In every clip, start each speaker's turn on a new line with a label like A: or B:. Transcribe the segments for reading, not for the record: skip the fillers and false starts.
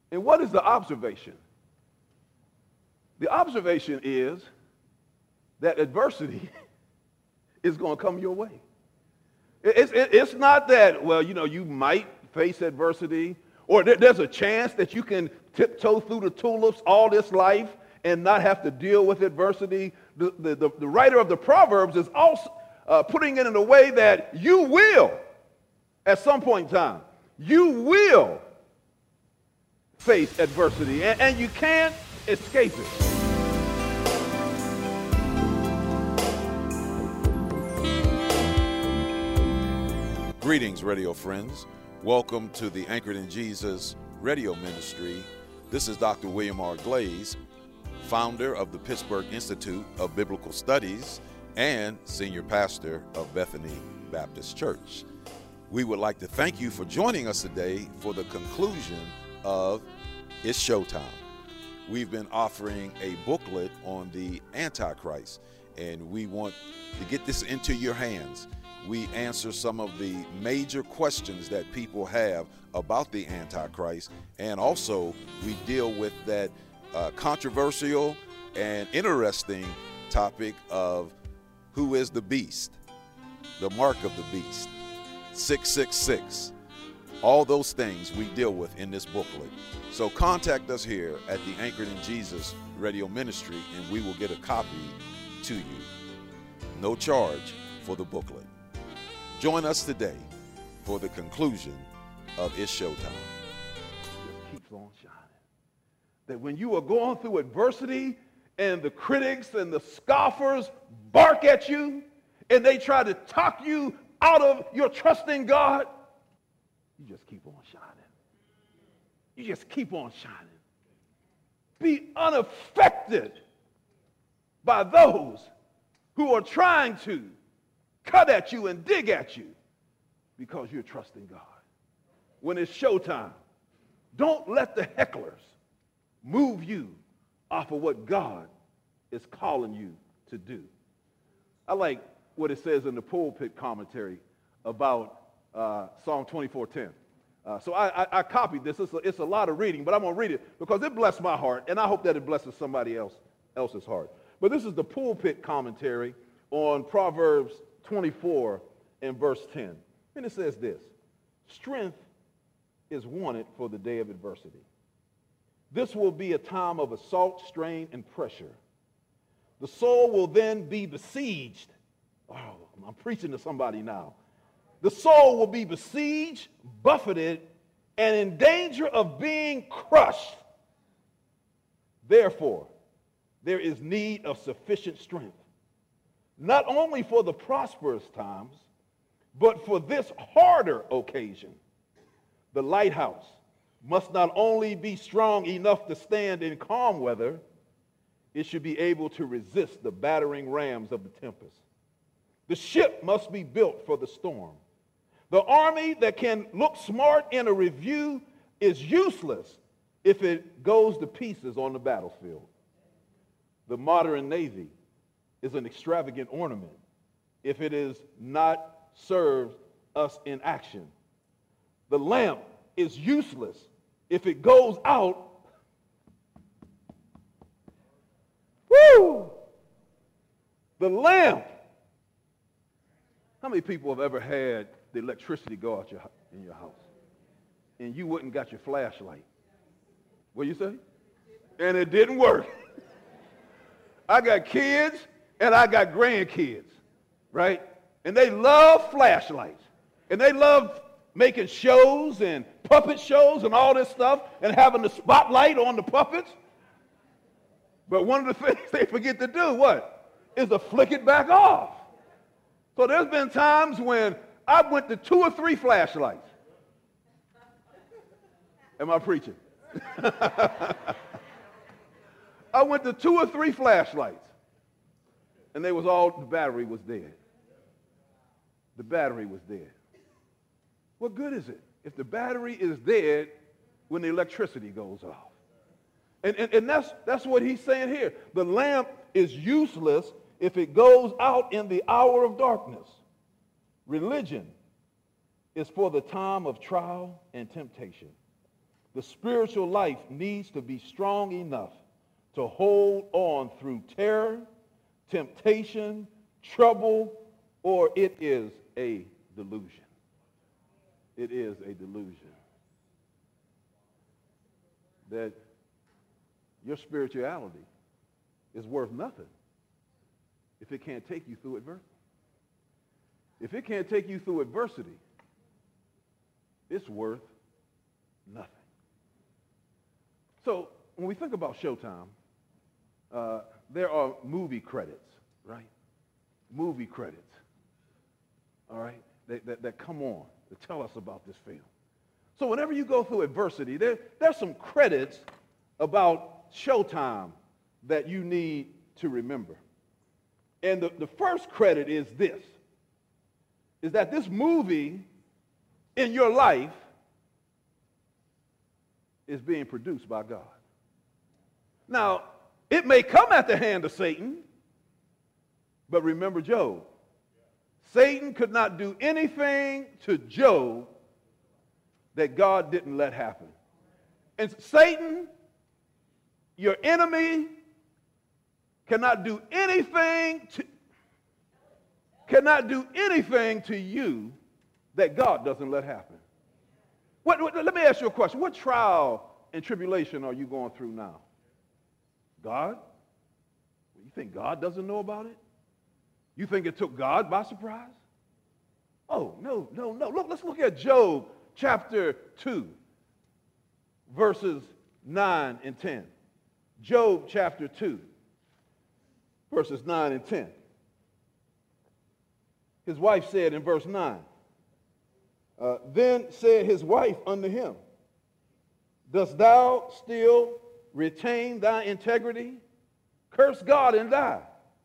A: And what is the observation? The observation is that adversity is going to come your way. It's not that, well, you might face adversity, or there's a chance that you can tiptoe through the tulips all this life and not have to deal with adversity. The writer of the Proverbs is also putting it in a way that you will, at some point in time, you will face adversity, and you can't escape it.
B: Greetings, radio friends. Welcome to the Anchored in Jesus radio ministry. This is Dr. William R. Glaze, founder of the Pittsburgh Institute of Biblical Studies and senior pastor of Bethany Baptist Church. We would like to thank you for joining us today for the conclusion of It's Showtime. We've been offering a booklet on the Antichrist, and we want to get this into your hands. We answer some of the major questions that people have about the Antichrist, and also we deal with that controversial and interesting topic of who is the beast, the mark of the beast, 666. All those things we deal with in this booklet. So contact us here at the Anchored in Jesus radio ministry, and we will get a copy to you. No charge for the booklet. Join us today for the conclusion of It's Showtime.
A: Just keeps on shining. That when you are going through adversity and the critics and the scoffers bark at you and they try to talk you out of your trust in God, you just keep on shining. You just keep on shining. Be unaffected by those who are trying to cut at you and dig at you because you're trusting God. When it's showtime, don't let the hecklers move you off of what God is calling you to do. I like what it says in the pulpit commentary about Psalm 24:10. So I copied this. It's a lot of reading, but I'm going to read it because it blessed my heart, and I hope that it blesses somebody else's heart. But this is the pulpit commentary on Proverbs 24 and verse 10. And it says this: strength is wanted for the day of adversity. This will be a time of assault, strain, and pressure. The soul will then be besieged. Oh, I'm preaching to somebody now. The soul will be besieged, buffeted, and in danger of being crushed. Therefore, there is need of sufficient strength, not only for the prosperous times, but for this harder occasion. The lighthouse must not only be strong enough to stand in calm weather, it should be able to resist the battering rams of the tempest. The ship must be built for the storm. The army that can look smart in a review is useless if it goes to pieces on the battlefield. The modern Navy is an extravagant ornament if it is not served us in action. The lamp is useless if it goes out. Woo! The lamp. How many people have ever had the electricity go out in your house and you wouldn't got your flashlight? What you say? And it didn't work. I got kids and I got grandkids, right? And they love flashlights. And they love making shows and puppet shows and all this stuff and having the spotlight on the puppets. But one of the things they forget to do, what? Is to flick it back off. So there's been times when I went to 2 or 3 flashlights. Am I preaching? I went to 2 or 3 flashlights, and the battery was dead. The battery was dead. What good is it if the battery is dead when the electricity goes off? And that's what he's saying here. The lamp is useless if it goes out in the hour of darkness. Religion is for the time of trial and temptation. The spiritual life needs to be strong enough to hold on through terror, temptation, trouble, or it is a delusion. It is a delusion that your spirituality is worth nothing if it can't take you through adversity. If it can't take you through adversity, it's worth nothing. So when we think about Showtime, there are movie credits, right? Movie credits, all right, that come on to tell us about this film. So whenever you go through adversity, there's some credits about Showtime that you need to remember. And the first credit is this, is that this movie in your life is being produced by God. Now, it may come at the hand of Satan, but remember Job. Satan could not do anything to Job that God didn't let happen. And Satan, your enemy, cannot do anything to you that God doesn't let happen. Let me ask you a question. What trial and tribulation are you going through now? God? You think God doesn't know about it? You think it took God by surprise? Oh, no. Look, let's look at Job chapter 2, verses 9 and 10. Job chapter 2, verses 9 and 10. His wife said in verse 9, then said his wife unto him, dost thou still retain thy integrity? Curse God and die.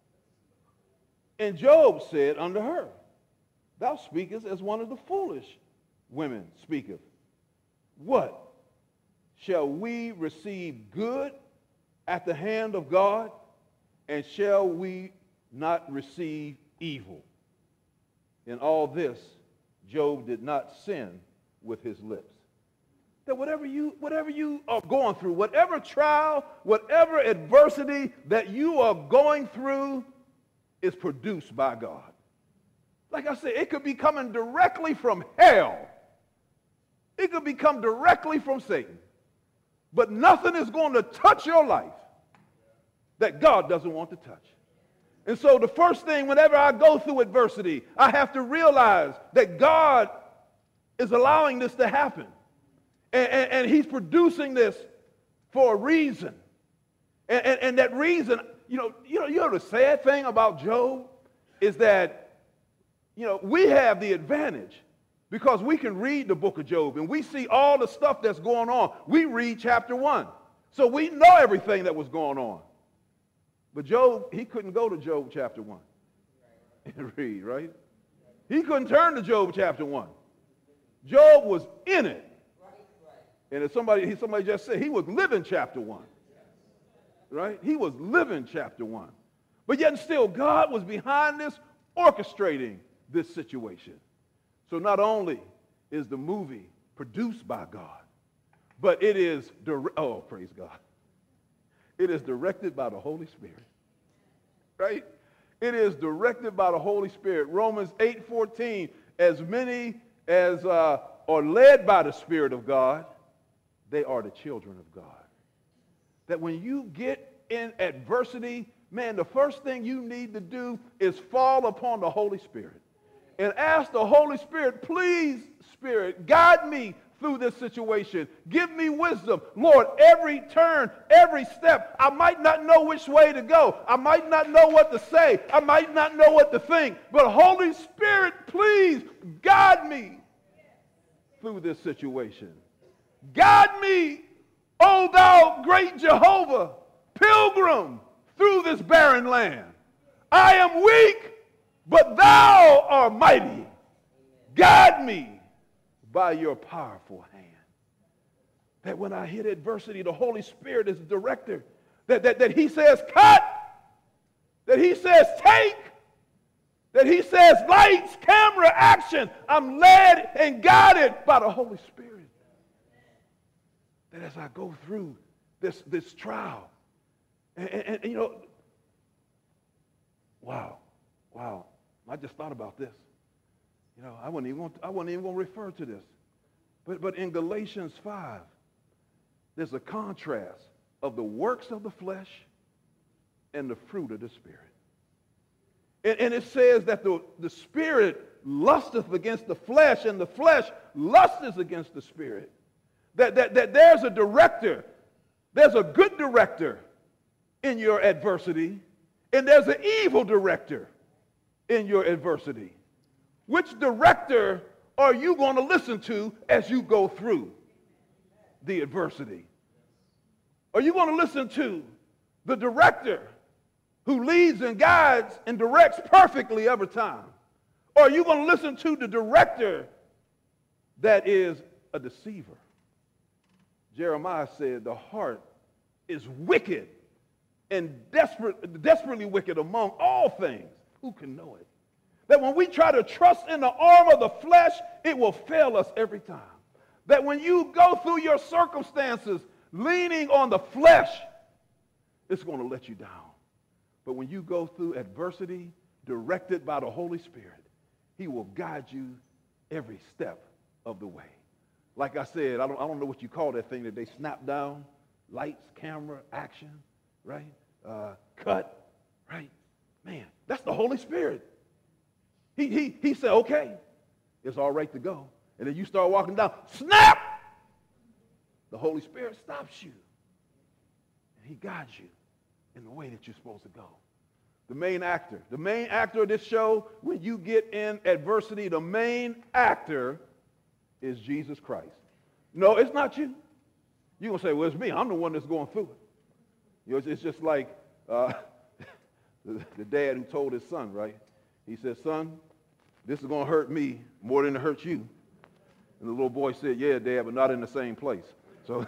A: And Job said unto her, thou speakest as one of the foolish women speaketh. What? Shall we receive good at the hand of God, and shall we not receive evil? In all this, Job did not sin with his lips. That whatever you are going through, whatever trial, whatever adversity that you are going through is produced by God. Like I said, it could be coming directly from hell. It could be come directly from Satan. But nothing is going to touch your life that God doesn't want to touch. And so the first thing, whenever I go through adversity, I have to realize that God is allowing this to happen. And he's producing this for a reason. And that reason, you know the sad thing about Job is that, we have the advantage because we can read the book of Job and we see all the stuff that's going on. We read chapter 1. So we know everything that was going on. But Job, he couldn't go to Job chapter 1 and read, right? He couldn't turn to Job chapter 1. Job was in it. And if somebody just said he was living chapter 1. Right? He was living chapter 1. But yet and still, God was behind this, orchestrating this situation. So not only is the movie produced by God, but it is, praise God. It is directed by the Holy Spirit. Right? It is directed by the Holy Spirit. Romans 8:14, as many as are led by the Spirit of God, they are the children of God. That when you get in adversity, man, the first thing you need to do is fall upon the Holy Spirit and ask the Holy Spirit, please, Spirit, guide me through this situation. Give me wisdom. Lord, every turn, every step, I might not know which way to go. I might not know what to say. I might not know what to think. But Holy Spirit, please guide me through this situation. Guide me, O thou great Jehovah, pilgrim through this barren land. I am weak, but thou art mighty. Guide me by your powerful hand. That when I hit adversity, the Holy Spirit is the director. That he says cut, that he says take, that he says lights, camera, action. I'm led and guided by the Holy Spirit. that as I go through this trial, and you know, wow, I just thought about this. You know, I wasn't even going to refer to this. But in Galatians 5, there's a contrast of the works of the flesh and the fruit of the Spirit. And it says that the Spirit lusteth against the flesh, and the flesh lusteth against the Spirit. That there's a director, there's a good director in your adversity, and there's an evil director in your adversity. Which director are you going to listen to as you go through the adversity? Are you going to listen to the director who leads and guides and directs perfectly every time? Or are you going to listen to the director that is a deceiver? Jeremiah said, the heart is wicked and desperately wicked among all things. Who can know it? That when we try to trust in the arm of the flesh, it will fail us every time. That when you go through your circumstances leaning on the flesh, it's going to let you down. But when you go through adversity directed by the Holy Spirit, he will guide you every step of the way. Like I said, I don't know what you call that thing that they snap down. Lights, camera, action, right? Cut, right? Man, that's the Holy Spirit. He said, okay, it's all right to go. And then you start walking down, snap! The Holy Spirit stops you. And he guides you in the way that you're supposed to go. The main actor of this show, when you get in adversity, the main actor is Jesus Christ. No, it's not you. You're going to say, well, it's me. I'm the one that's going through it. You know, it's just like the dad who told his son, right? He said, son, this is going to hurt me more than it hurts you. And the little boy said, yeah, Dad, but not in the same place. So,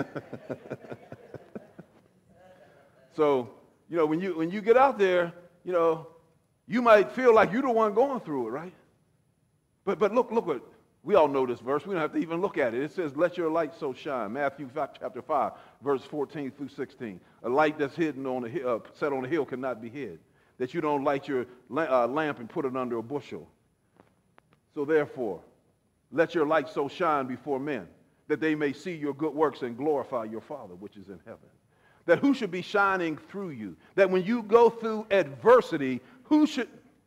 A: you know, when you get out there, you know, you might feel like you're the one going through it, right? But look what, we all know this verse. We don't have to even look at it. It says, let your light so shine. Matthew chapter 5, verse 14 through 16. A light that's hidden on set on a hill cannot be hid. That you don't light your lamp and put it under a bushel. So therefore, let your light so shine before men, that they may see your good works and glorify your Father which is in heaven. That who should be shining through you? That when you go through adversity, who should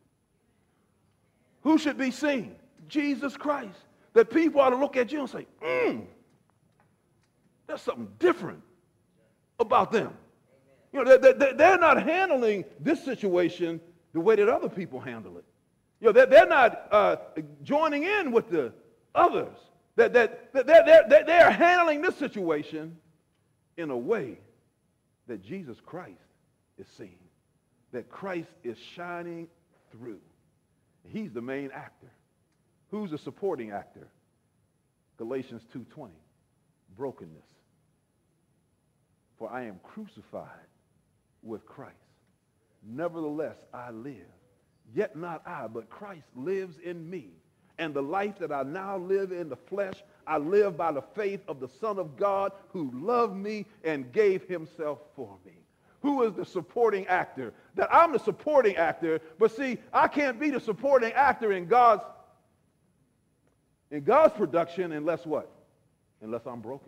A: be seen? Jesus Christ. That people ought to look at you and say, there's something different about them. You know, they're not handling this situation the way that other people handle it. You know, they're not joining in with the others. They're handling this situation in a way that Jesus Christ is seen. That Christ is shining through. He's the main actor. Who's the supporting actor? Galatians 2:20, brokenness. For I am crucified with Christ. Nevertheless, I live. Yet not I, but Christ lives in me. And the life that I now live in the flesh, I live by the faith of the Son of God who loved me and gave himself for me. Who is the supporting actor? That I'm the supporting actor, but see, I can't be the supporting actor in God's production unless what? Unless I'm broken.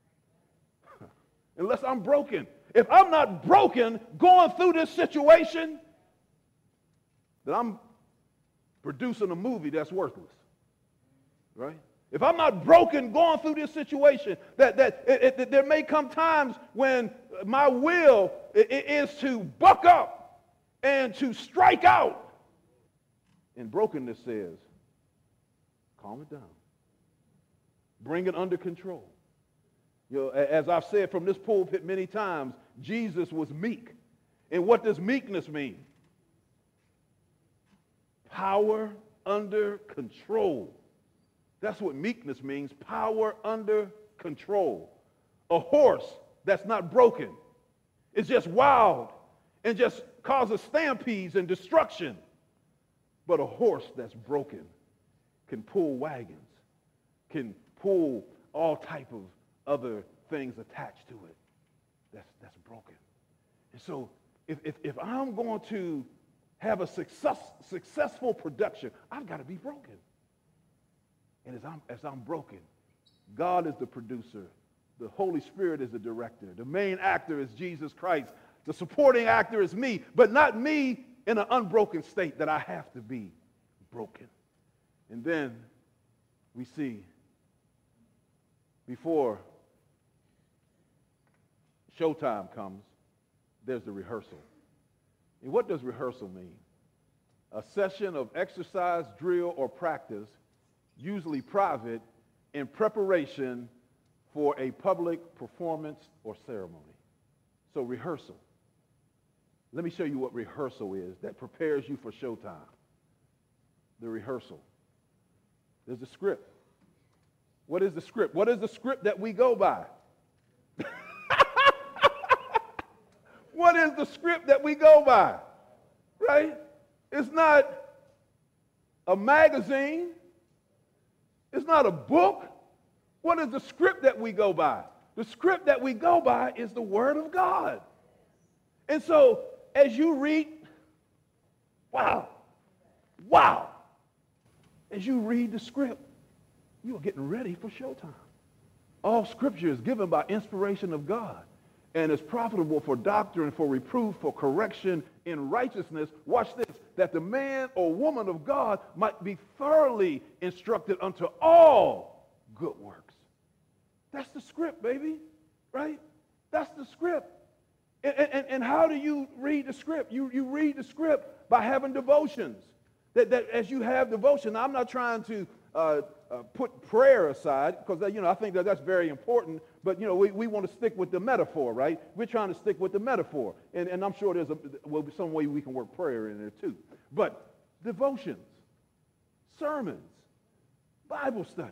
A: Unless I'm broken. If I'm not broken going through this situation, then I'm producing a movie that's worthless. Right? If I'm not broken going through this situation, there may come times when my will is to buck up and to strike out. And brokenness says, calm it down. Bring it under control. You know, as I've said from this pulpit many times, Jesus was meek. And what does meekness mean? Power under control. That's what meekness means, power under control. A horse that's not broken is just wild and just causes stampedes and destruction. But a horse that's broken can pull wagons, can pull all type of other things attached to it that's broken. And so if I'm going to have a successful production, I've got to be broken. And as I'm broken, God is the producer. The Holy Spirit is the director. The main actor is Jesus Christ. The supporting actor is me, but not me in an unbroken state that I have to be broken. And then we see before showtime comes, there's the rehearsal. And what does rehearsal mean? A session of exercise, drill, or practice, usually private, in preparation for a public performance or ceremony. So rehearsal. Let me show you what rehearsal is that prepares you for showtime. The rehearsal. There's a script. What is the script? What is the script that we go by? What is the script that we go by? Right? It's not a magazine. It's not a book. What is the script that we go by? The script that we go by is the Word of God. And so as you read, wow, as you read the script, you are getting ready for showtime. All Scripture is given by inspiration of God and is profitable for doctrine, for reproof, for correction in righteousness. Watch this, that the man or woman of God might be thoroughly instructed unto all good works. That's the script, baby, right? That's the script. And how do you read the script? You read the script by having devotions. That as you have devotion, now, I'm not trying to put prayer aside, because I think that's very important. But we want to stick with the metaphor, right? We're trying to stick with the metaphor, and I'm sure will be some way we can work prayer in there too. But devotions, sermons, Bible study.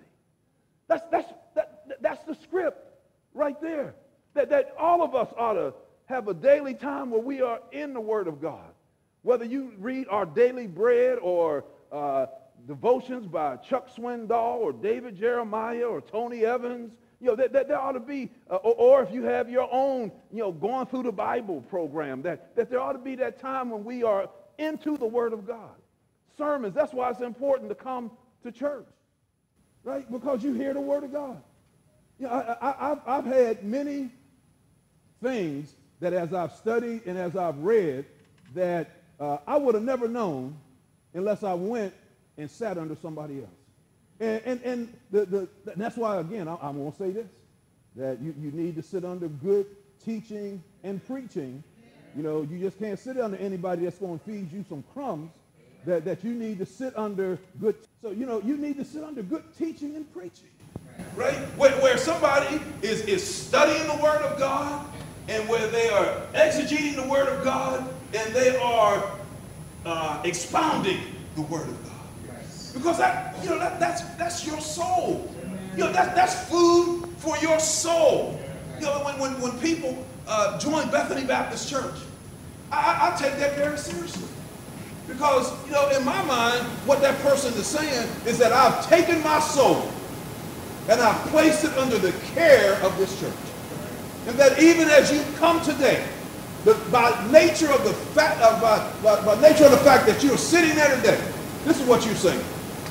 A: That's the script right there. That all of us ought to have a daily time where we are in the Word of God. Whether you read Our Daily Bread or devotions by Chuck Swindoll or David Jeremiah or Tony Evans, there ought to be, or if you have your own, going through the Bible program, that there ought to be that time when we are into the Word of God. Sermons, that's why it's important to come to church, right? Because you hear the Word of God. I've had many things that as I've studied and as I've read that I would have never known unless I went and sat under somebody else. And that's why, again, I'm going to say this, that you need to sit under good teaching and preaching. You just can't sit under anybody that's going to feed you some crumbs, that you need to sit under good. So, you need to sit under good teaching and preaching. Right? Where somebody is studying the Word of God, and where they are exegeting the Word of God, and they are expounding the Word of God. Yes. Because that's your soul. That's food for your soul. When people join Bethany Baptist Church, I take that very seriously. Because, in my mind, what that person is saying is that I've taken my soul and I've placed it under the care of this church. And that even as you come today, by nature of the fact that you're sitting there today, this is what you're saying.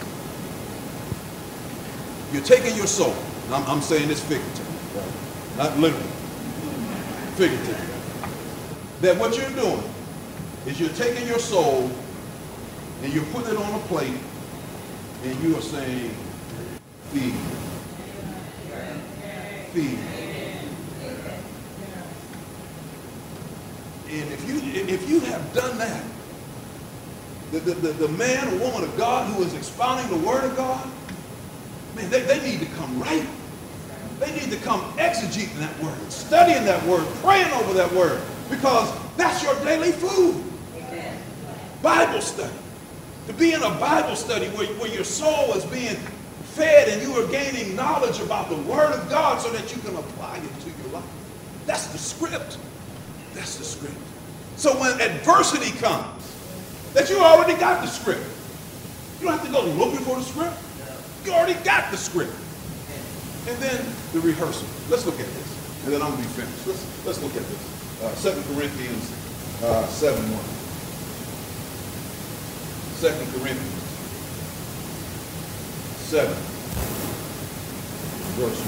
A: You're taking your soul. I'm saying this figuratively, not literally, figuratively. That what you're doing is you're taking your soul and you're putting it on a plate, and you are saying, feed, feed. And if you have done that, the man or woman of God who is expounding the Word of God, man, they need to come right. They need to come exegeting that Word, studying that Word, praying over that Word, because that's your daily food. Bible study. To be in a Bible study where your soul is being fed and you are gaining knowledge about the Word of God so that you can apply it to your life. That's the script. That's the script. So when adversity comes, that you already got the script. You don't have to go looking for the script. You already got the script. And then the rehearsal. Let's look at this. and then I'm going to be finished. Let's look at this. 2 Corinthians 7:1. 2 Corinthians 7, verse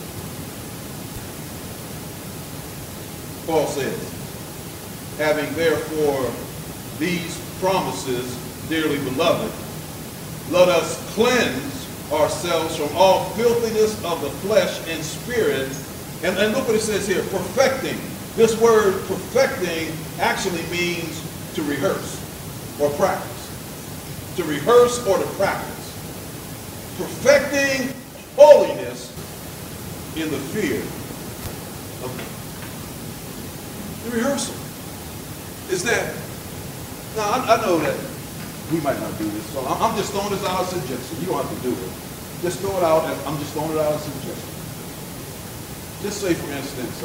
A: 1. Paul says, having therefore these promises, dearly beloved, let us cleanse ourselves from all filthiness of the flesh and spirit. And look what it says here, perfecting. This word perfecting actually means to rehearse or practice. To rehearse or to practice. Perfecting holiness in the fear of God. The rehearsal is that, now I know that we might not do this, so I'm just throwing this out as a suggestion. You don't have to do it. Just throw it out, I'm just throwing it out as a suggestion. Just say, for instance,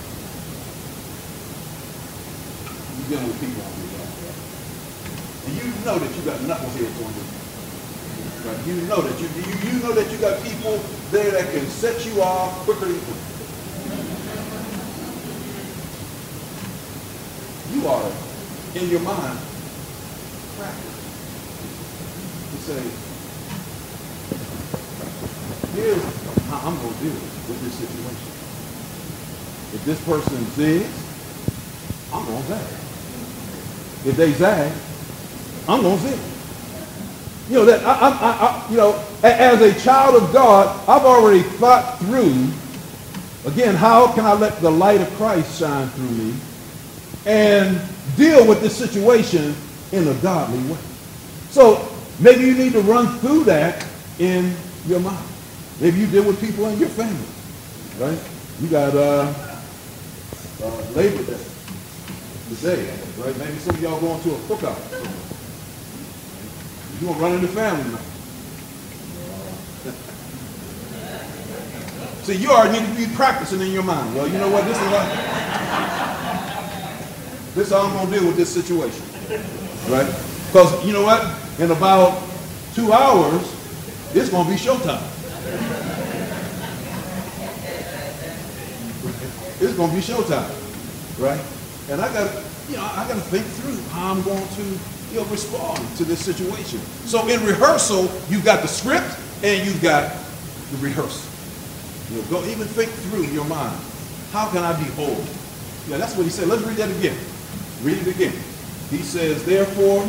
A: you're dealing with people on your job, right? And you know that you got knuckleheads on you. Right? You know that you know that you got people there that can set you off quicker than quick. You are in your mind practice. You say, here's how I'm going to deal with this situation. If this person zigs, I'm going to zag. If they zag, I'm going to zig. You know that you know, as a child of God, I've already thought through. Again, how can I let the light of Christ shine through me and deal with this situation in a godly way? So maybe you need to run through that in your mind. Maybe you deal with people in your family, right? You got Labor Day today, right? Maybe some of y'all going to a cookout. You're going to run into family now. See, you already need to be practicing in your mind. Well, you know what? This is how I'm going to deal with this situation, right? Because you know what? In about 2 hours, it's going to be showtime. It's going to be showtime, right? And I got to think through how I'm going to, respond to this situation. So in rehearsal, you've got the script and you've got the rehearsal. Go even think through your mind. How can I be whole? Yeah, that's what he said. Let's read that again. Read it again. He says, therefore,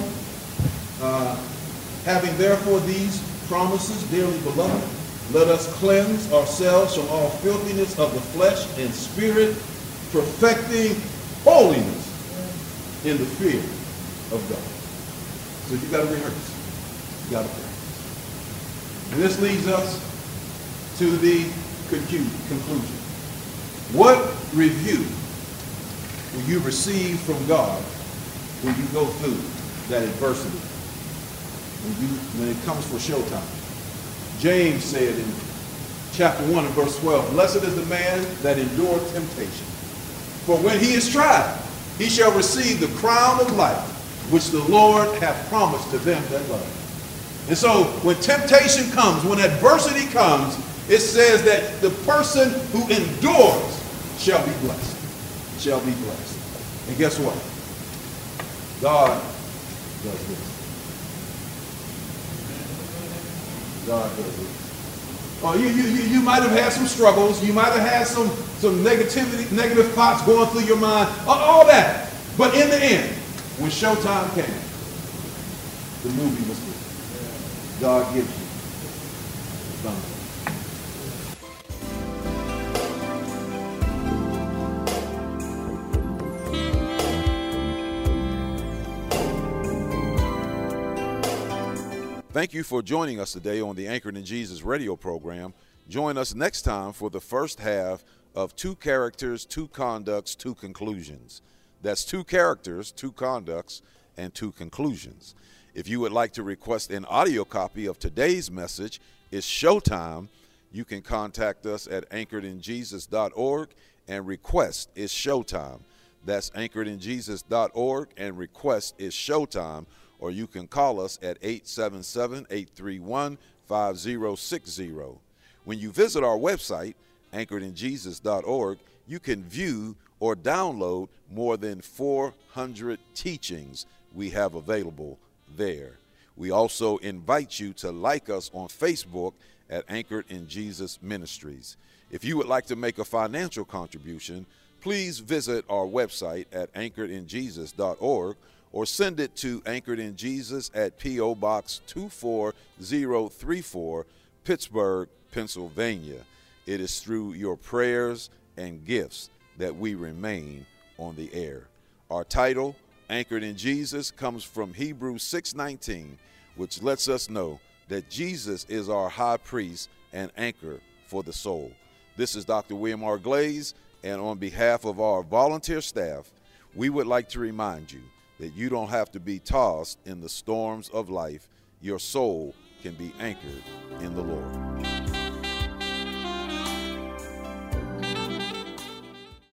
A: having therefore these promises, dearly beloved, let us cleanse ourselves from all filthiness of the flesh and spirit, perfecting holiness in the fear of God. So you got to rehearse. You got to practice. And this leads us to the conclusion. What review will you receive from God when you go through that adversity? When it comes for showtime. James said in chapter 1 and verse 12, blessed is the man that endureth temptation. For when he is tried, he shall receive the crown of life, which the Lord hath promised to them that love him. And so when temptation comes, when adversity comes, it says that the person who endures shall be blessed. Shall be blessed. And guess what? God does this. God does this. Oh, you might have had some struggles. You might have had some negativity, negative thoughts going through your mind. All that. But in the end, when showtime came, the movie was good. God gives you the thunder.
B: Thank you for joining us today on the Anchored in Jesus radio program. Join us next time for the first half of 2 characters, 2 conducts, 2 conclusions. That's 2 characters, 2 conducts, and 2 conclusions. If you would like to request an audio copy of today's message, It's Showtime, you can contact us at anchoredinjesus.org and request It's Showtime. That's anchoredinjesus.org and request It's Showtime. Or you can call us at 877-831-5060. When you visit our website, anchoredinjesus.org, you can view or download more than 400 teachings we have available there. We also invite you to like us on Facebook at Anchored in Jesus Ministries. If you would like to make a financial contribution, please visit our website at anchoredinjesus.org or send it to Anchored in Jesus at P.O. Box 24034, Pittsburgh, Pennsylvania. It is through your prayers and gifts that we remain on the air. Our title, Anchored in Jesus, comes from Hebrews 6:19, which lets us know that Jesus is our high priest and anchor for the soul. This is Dr. William R. Glaze, and on behalf of our volunteer staff, we would like to remind you that you don't have to be tossed in the storms of life. Your soul can be anchored in the Lord.